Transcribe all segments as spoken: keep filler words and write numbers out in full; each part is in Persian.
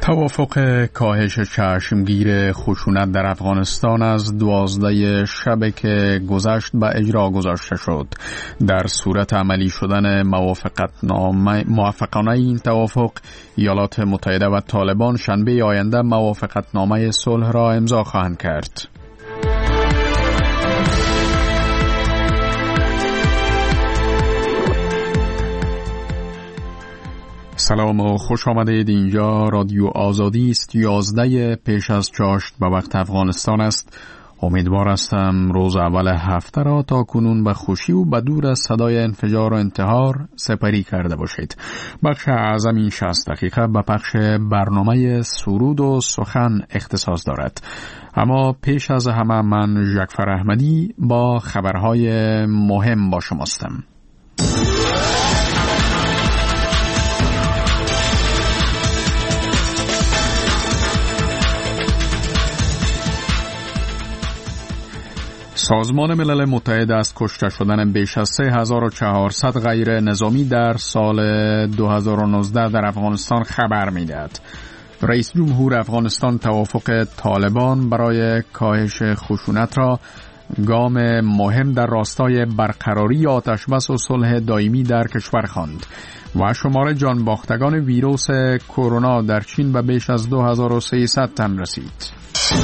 توافق کاهش چشمگیر خشونت در افغانستان از دوازده شب که گذشت به اجرا گذاشته شد. در صورت عملی شدن موافقتنامه موافقانه این توافق، ایالات متحده و طالبان شنبه آینده موافقتنامه صلح را امضا خواهند کرد. سلام و خوش آمدید. اینجا رادیو آزادی است. یازده پیش از چاشت به وقت افغانستان است. امیدوار هستم روز اول هفته را تا کنون به خوشی و به دور از صدای انفجار و انتحار سپری کرده باشید. بخش اعظم این شصت دقیقه به پخش برنامه سرود و سخن اختصاص دارد. اما پیش از همه من ژکفر احمدی با خبرهای مهم با شماستم. سازمان ملل متحد از کشته شدن بیش از سه هزار و چهارصد غیر نظامی در سال دو هزار و نوزده در افغانستان خبر می‌دهد. رئیس جمهور افغانستان توافق طالبان برای کاهش خشونت را گام مهم در راستای برقراری آتشبس و صلح دائمی در کشور خواند و شمار جان باختگان ویروس کرونا در چین به بیش از دو هزار و سیصد تن رسید.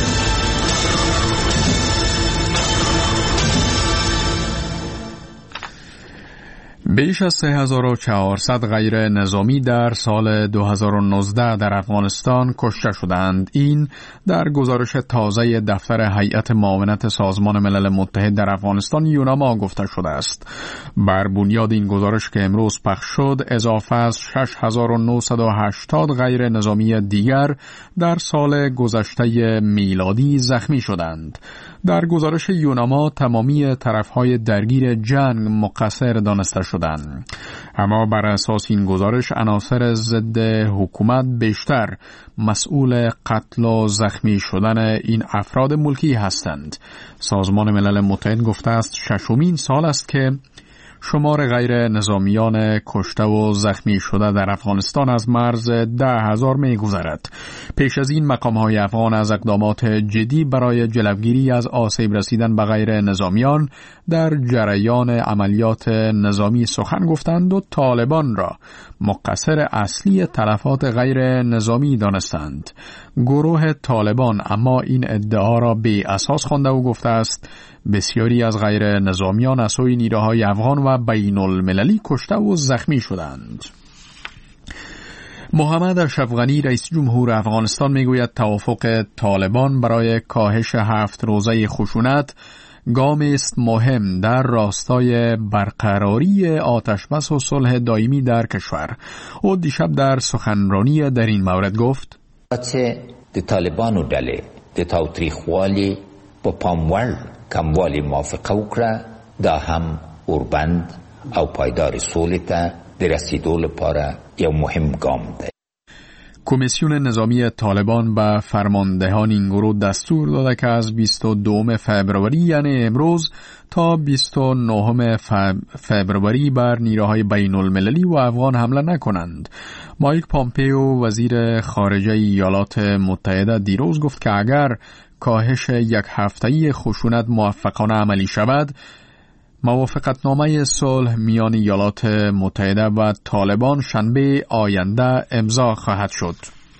بیش از سه هزار و چهارصد غیر نظامی در سال دو هزار و نوزده در افغانستان کشته شدند. این در گزارش تازه دفتر هیئت معاونت سازمان ملل متحد در افغانستان یوناما گفته شده است. بر بنیاد این گزارش که امروز پخش شد، اضافه از شش هزار و نهصد و هشتاد غیر نظامی دیگر در سال گذشته میلادی زخمی شدند. در گزارش یوناما تمامی طرفهای درگیر جنگ مقصر دانسته شدند. اما بر اساس این گزارش عناصر ضد حکومت بیشتر مسئول قتل و زخمی شدن این افراد ملکی هستند. سازمان ملل متحد گفته است ششمین سال است که شمار غیر نظامیان کشته و زخمی شده در افغانستان از مرز ده هزار می گذرد. پیش از این مقام‌های افغان از اقدامات جدی برای جلوگیری از آسیب رسیدن به غیر نظامیان در جریان عملیات نظامی سخن گفتند و طالبان را مقصر اصلی تلفات غیر نظامی دانستند. گروه طالبان اما این ادعا را بی اساس خوانده و گفته است بسیاری از غیر نظامیان از سوی نیروهای افغان و بین المللی کشته و زخمی شدند. محمد اشرف غنی رئیس جمهور افغانستان میگوید توافق طالبان برای کاهش هفت روزه خشونت گامی است مهم در راستای برقراری آتشبس و صلح دائمی در کشور. او دیشب در سخنرانی در این مورد گفت: د طالبانو ډلې د تاوتریخوالي په پاموړ کموالي موافقه وکړه، دا هم اوربند او پایدار سولې ته د رسیدو لپاره یو مهم ګام دی. کمیسیون نظامی طالبان به فرماندهان این گروه دستور داده که از بیست و دوم فبروری یعنی امروز تا بیست و نهم فبروری بر نیروهای بین المللی و افغان حمله نکنند. مایک پامپیو وزیر خارجه ایالات متحده دیروز گفت که اگر کاهش یک هفته‌ای خشونت موفقانه عملی شود، موافقتنامه صلح میان ایالات متحده و طالبان شنبه آینده امضا خواهد شد.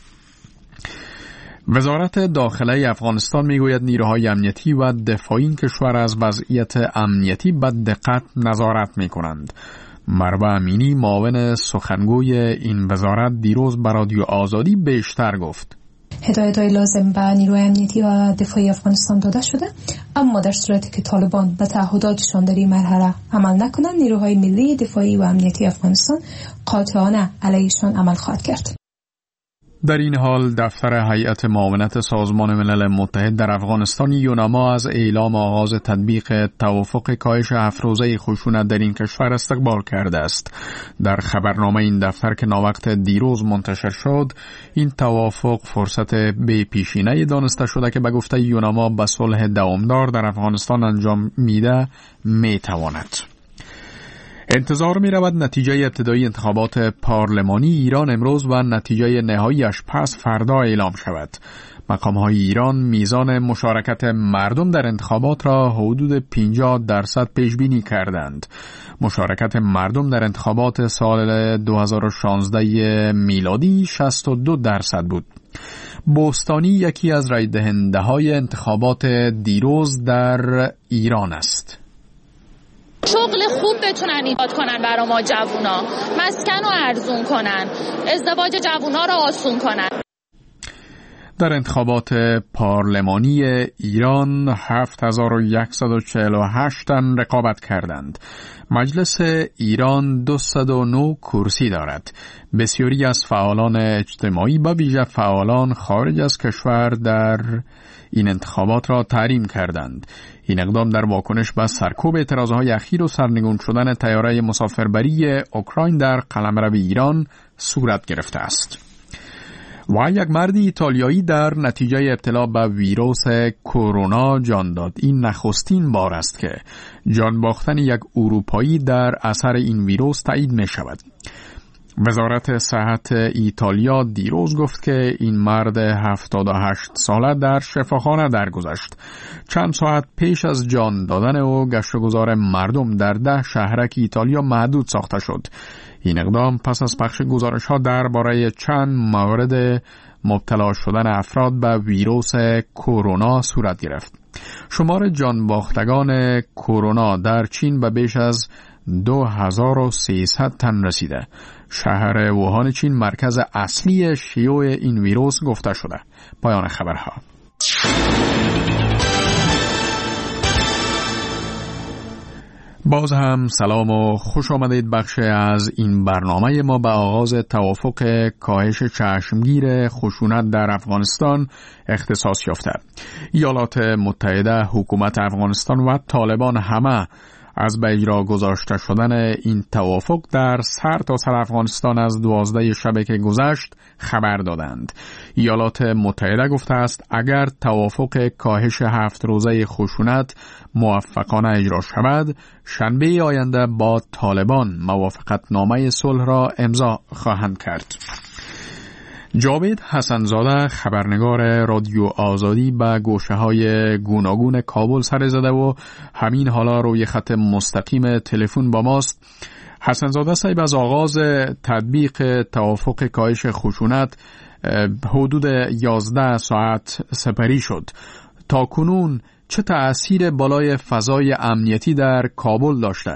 وزارت داخله افغانستان میگوید نیروهای امنیتی و دفاعی این کشور از وضعیت امنیتی به دقت نظارت میکنند. مروه امینی معاون سخنگوی این وزارت دیروز به رادیو آزادی بیشتر گفت: هدایت‌های لازم به نیروی امنیتی و دفاعی افغانستان داده شده، اما در صورتی که طالبان به تعهداتشان در این مرحله عمل نکنند، نیروهای ملی دفاعی و امنیتی افغانستان قاطعانه علیهشان عمل خواهد کرد. در این حال دفتر هیئت معاونت سازمان ملل متحد در افغانستان یوناما از اعلام آغاز تطبیق توافق کاهش هفت روزه خشونت در این کشور استقبال کرده است. در خبرنامه این دفتر که ناوقت دیروز منتشر شد، این توافق فرصت بی پیشینه دانسته شده که به گفته یوناما به صلح دوامدار در افغانستان انجام میده میتواند. انتظار می رود نتیجه ابتدایی انتخابات پارلمانی ایران امروز و نتیجه نهاییش پس فردا اعلام شود. مقام‌های ایران میزان مشارکت مردم در انتخابات را حدود پنجاه درصد پیش بینی کردند. مشارکت مردم در انتخابات سال دو هزار و شانزده میلادی شصت و دو درصد بود. بوستانی یکی از رای دهنده‌های انتخابات دیروز در ایران است. شغل خوب بتونن ایجاد کنن برای ما جوونا، مسکن رو ارزون کنن، ازدواج جوونا رو آسون کنن. در انتخابات پارلمانی ایران هفت هزار و صد و چهل و هشت تن رقابت کردند. مجلس ایران دویست و نه کرسی دارد. بسیاری از فعالان اجتماعی به ویژه فعالان خارج از کشور در این انتخابات را تحریم کردند. این اقدام در واکنش به سرکوب اعتراضهای اخیر و سرنگون شدن طیاره مسافربری اوکراین در قلمرو ایران صورت گرفته است. و یک مرد ایتالیایی در نتیجه ابتلا به ویروس کرونا جان داد. این نخستین بار است که جان باختن یک اروپایی در اثر این ویروس تایید می شود. وزارت صحت ایتالیا دیروز گفت که این مرد هفتاد و هشت ساله در شفاخانه درگذشت. چند ساعت پیش از جان دادن او گشت و گذار مردم در ده شهرک ایتالیا محدود ساخته شد. این اقدام پس از پخش گزارش‌ها درباره چند مورد مبتلا شدن افراد به ویروس کرونا صورت گرفت. شمار جان باختگان کرونا در چین به بیش از دو هزار و سیصد تن رسیده. شهر ووهان چین مرکز اصلی شیوع این ویروس گفته شده. پایان خبرها. باز هم سلام و خوش آمدید. بخش از این برنامه ما به آغاز توافق کاهش چشمگیر خشونت در افغانستان اختصاص یافته. ایالات متحده، حکومت افغانستان و طالبان همه از به اجرا گذاشته شدن این توافق در سرتاسر افغانستان از دوازده شب که گذشت خبر دادند. ایالات متحده گفته است اگر توافق کاهش هفت روزه خشونت موفقانه اجرا شود، شنبه آینده با طالبان موافقت نامه صلح را امضا خواهند کرد. جاوید حسنزاده خبرنگار رادیو آزادی به گوشه‌های گوناگون کابل سر زده و همین حالا روی خط مستقیم تلفن با ماست. حسنزاده صاحب، از آغاز تطبیق توافق کاهش خشونت حدود یازده ساعت سپری شد. تا کنون چه تأثیر بالای فضای امنیتی در کابل داشته؟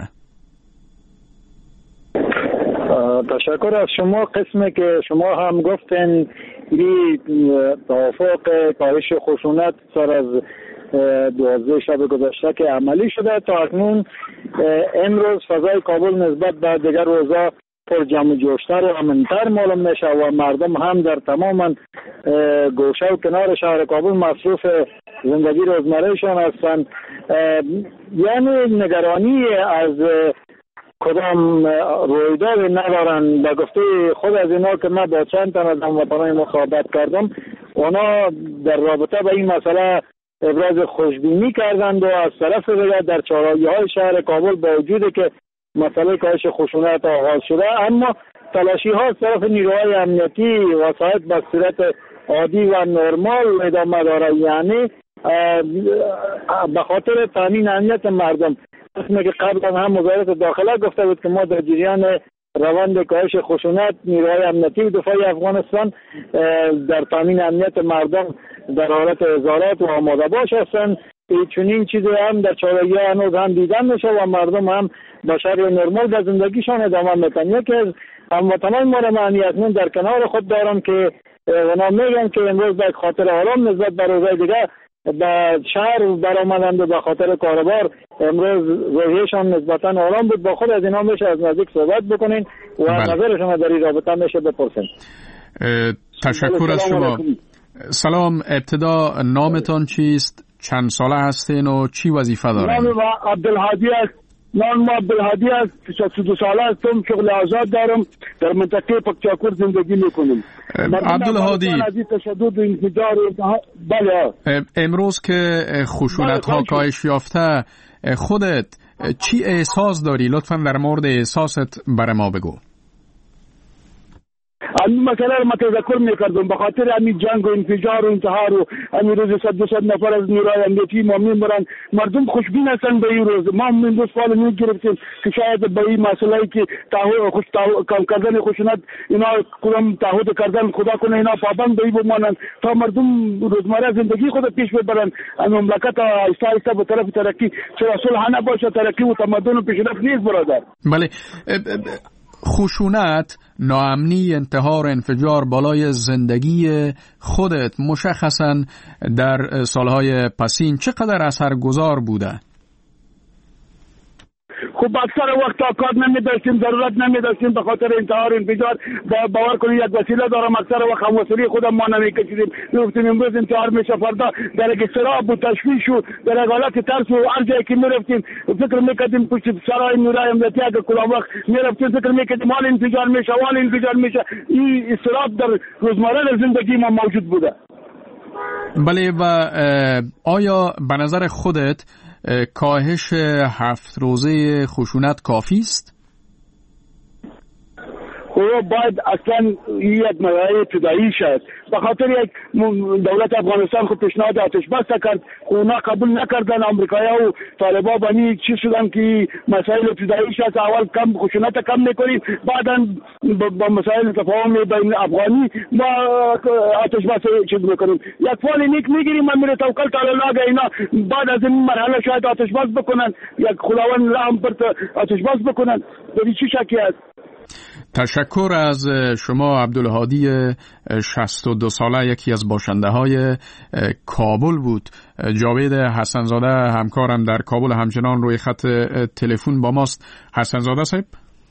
تشکر از شما. قسمی که شما هم گفتین این توافق کاهش خشونت سر از دوازده شب گذشته که عملی شده، تا اکنون امروز فضای کابل نسبت به دیگر روزا پر جمع جوشتر و امن‌تر معلوم میشه و مردم هم در تمام گوشه و کنار شهر کابل مصروف زندگی روزمرهشان هستند. یعنی نگرانی از کدام رویداد ندارن. به گفته خود از اینا که من با چند تن از هموطنان مصاحبت کردم، اونا در رابطه با این مسئله ابراز خوشبینی کردند و از طرف دیگر در چهارراهی‌های شهر کابل با وجودی که مسئله کاهش خشونت آغاز شده، اما تلاشی ها از طرف نیروهای امنیتی وسایط به صورت عادی و نرمال ادامه داره. یعنی به خاطر تامین امنیت مردم، اسمی که قبلا هم وزارت داخله گفته بود که ما در جریان روند کاهش خشونت نیروهای امنیتی و دفاعی افغانستان در تامین امنیت مردم در حالت ازارات و آماده باش هستند. چنین چیزی هم در چهارراهی هنوز هم دیدن میشه و مردم هم با شرایط نرمال به زندگیشان ادامه میدن. یکی از هموطنان ما را معنی اکنون در کنار خود دارم که اونا میگن که امروز به خاطر آرام نسبت به روزهای دیگه به شهر برآمدند و به خاطر کاروبار امروز روحیشان نسبتا آرام بود. با خود از اینا میشه از نزدیک صحبت بکنین و نظرشون در این رابطه میشه بپرسین. تشکر از شما. سلام، ابتدا نامتان چیست؟ چند ساله هستین و چی وظیفه دارین؟ نام ما عبدالهادی است. نام ما عبدالهادی است. شصت و دو ساله هستم. شغل آزاد دارم. در منطقه پکچاکور زندگی میکنم. عبدالهادی، بله. امروز که خشونت ها کاهش یافته، خودت چی احساس داری؟ لطفاً در مورد احساست برای ما بگو. همین مسئله رو ما تذکر میکردم به خاطر همین جنگ و انفجار و انتحار و همین روز صد دو صد نفر از نیروهای امنیتی ما میمرن. مردم خوشبین هستن به این روز. ما من روز فعال میگرفتیم که شاید به این مسئله که تعهد خوش کم کردن خشونت اینا کدام تعهد کردن خدا کنه اینا پابند به این بمانند تا مردم روزمره زندگی خود پیش ببرن. مملکت آهسته آهسته به طرف ترقی، چرا صلح نباشه ترقی و تمدن و پیشرفت نیست برادر. بله، خشونت، ناامنی، انتحار، انفجار بالای زندگی خودت مشخصاً در سالهای پسین چقدر اثرگذار بوده؟ خب اکثر وقت کار نمی داشتیم، ضرورت نمی داشتیم به خاطر انتحار انفجار. باور کنید یک وسیله دارم، اکثر وقت هم وسیله خودم ما نمی کشیدیم. میگفتیم امروز انتحار میشه، فردا در یک اضطراب و تشویش و در یک حالت ترس و هر جایی که میرفتیم فکر میکردیم پشت سرای نیروهای امنیتی اگر کدام وقت میرفتیم فکر میکردیم حال انفجار میشه، حال انفجار میشه. این اضطراب در روزمره زندگی ما موجود بوده. بله، و آیا به نظر خودت کاهش هفت روزه خشونت کافی است؟ خب باید اصلا یک مرحله ابتدایی شد. به خاطر یک دولت افغانستان خود پیشنهاد آتش بس کرد، اونا قبول نکردن. آمریکایی‌ها و طالبان بانی چی شدن که مسائل ابتدایی شد. اول کم خشونت کم میکنیم، بعدا با مسائل تفاهم بین افغانی ما آتش بس چیز میکنیم. یک فعال نیک میگیریم من میره توکل تعالی الله اینا بعد از این مرحله شاید آتش بس بکنن، یک خداوند رحم پر آتش بس بکنن. در چی شکی است؟ تشکر از شما عبدالهادی شصت و دو ساله، یکی از باشنده های کابل بود. جاوید حسنزاده همکارم در کابل همچنان روی خط تلفن با ماست. حسنزاده صاحب.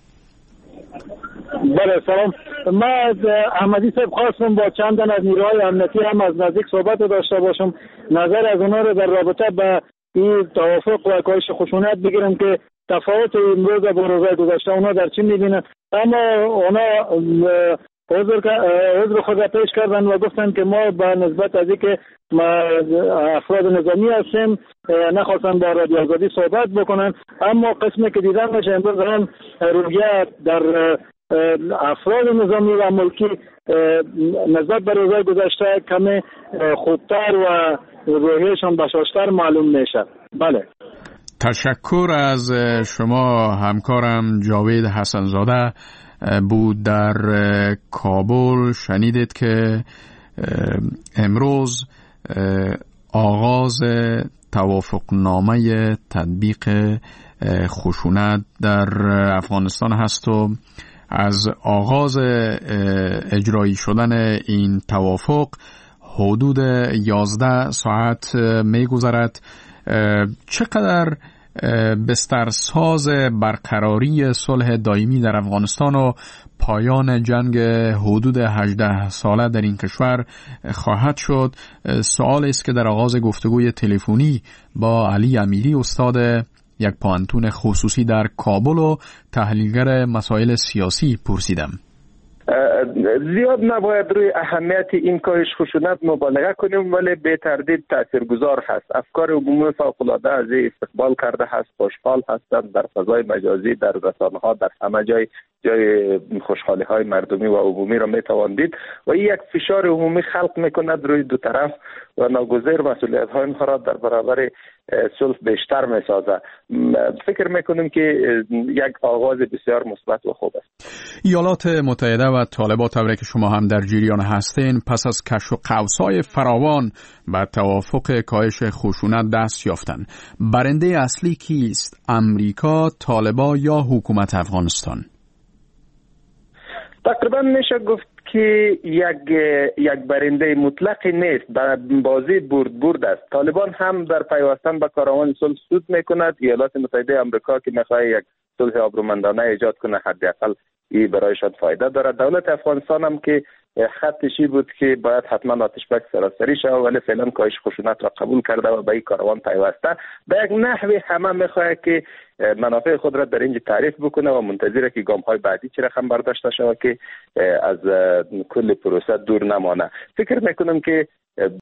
بله سلام. من احمدی صاحب خواستم با چند تن از نیروهای امنیتی هم از نزدیک صحبت داشته باشم، نظر از اونا رو در رابطه با این توافق و کاهش خشونت بگیرم که تفاوت امروز با روزهای گذشته اونا در چی میبینن. اما اونا حضور خود را پیش کردن و گفتن که ما به نسبت از اینکه افراد نظامی هستیم نخواستن با رادیو آزادی صحبت بکنن. اما قسمی که دیدن میشه امروز هم رویه در افراد نظامی و ملکی نسبت به روزهای گذشته کمی خودتر و روحیشان بشاشتر معلوم میشه. بله. تشکر از شما همکارم جاوید حسنزاده بود در کابل. شنیدید که امروز آغاز توافقنامه تطبیق خشونت در افغانستان هست و از آغاز اجرایی شدن این توافق حدود یازده ساعت می گذرد. چقدر بسترساز برقراری صلح دائمی در افغانستان و پایان جنگ حدود هجده ساله در این کشور خواهد شد؟ سوال است که در آغاز گفتگوی تلفنی با علی امیری استاد یک پانتون خصوصی در کابل و تحلیلگر مسائل سیاسی پرسیدم. زیاد نباید روی اهمیت این کاهش خشونت مبالغه کنیم، ولی به تردید تاثیرگذار هست. افکار عمومی فوق‌العاده از استقبال کرده هست، خوشحال هستند. در فضای مجازی، در رسانه‌ها، در همه جای جای خوشحالی های مردمی و عمومی را میتوان دید و این یک فشار عمومی خلق میکند روی دو طرف و ناگزیر مسئولیت های اینها را در برابر صلح بیشتر میسازه. فکر میکنیم که یک آغاز بسیار مثبت و خوب است. ایالات متحده و طالبان، طوری که شما هم در جریان هستین، پس از کش و قوس‌های فراوان و توافق کاهش خشونت دست یافتند. برنده اصلی کیست؟ امریکا، طالبان یا حکومت افغانستان؟ تقریبا میشه گفت که یک یک برنده مطلقی نیست، در بازی برد برد است. طالبان هم در پیوستن به کاروان صلح سود میکند. ایالات متحده آمریکا که میخواد یک صلح آبرومندانه ایجاد کنه، حداقل این برایشان فایده دارد. دولت افغانستان هم که خطشی بود که باید حتما آتش بس سراسری شود، ولی فعلا کاهش خشونت را قبول کرده و به این کاروان پیوسته. به یک نحوی همه میخواد که منافع خود را در اینجا تعریف بکنه و منتظره که گام های بعدی چه رقم برداشته شود که از کل پروسه دور نمانه. فکر میکنم که